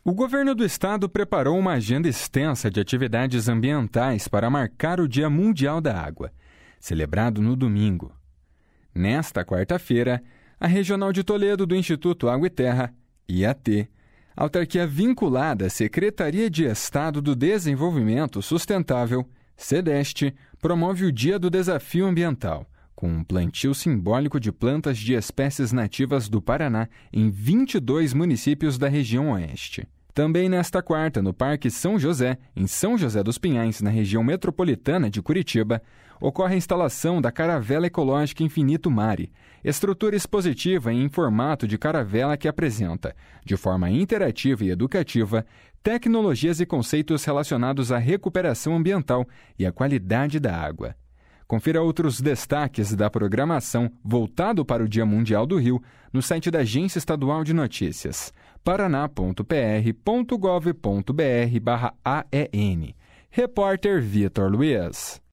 O governo do estado preparou uma agenda extensa de atividades ambientais para marcar o Dia Mundial da Água, celebrado no domingo. Nesta quarta-feira, a Regional de Toledo do Instituto Água e Terra, IAT, autarquia vinculada à Secretaria de Estado do Desenvolvimento Sustentável, SEDEST, promove o Dia do Desafio Ambiental, com um plantio simbólico de plantas de espécies nativas do Paraná em 22 municípios da região oeste. Também nesta quarta, no Parque São José, em São José dos Pinhais, na região metropolitana de Curitiba, ocorre a instalação da Caravela Ecológica Infinito Mare, estrutura expositiva em formato de caravela que apresenta, de forma interativa e educativa, tecnologias e conceitos relacionados à recuperação ambiental e à qualidade da água. Confira outros destaques da programação voltado para o Dia Mundial do Rio no site da Agência Estadual de Notícias, paraná.pr.gov.br/AEN. Repórter Vitor Luiz.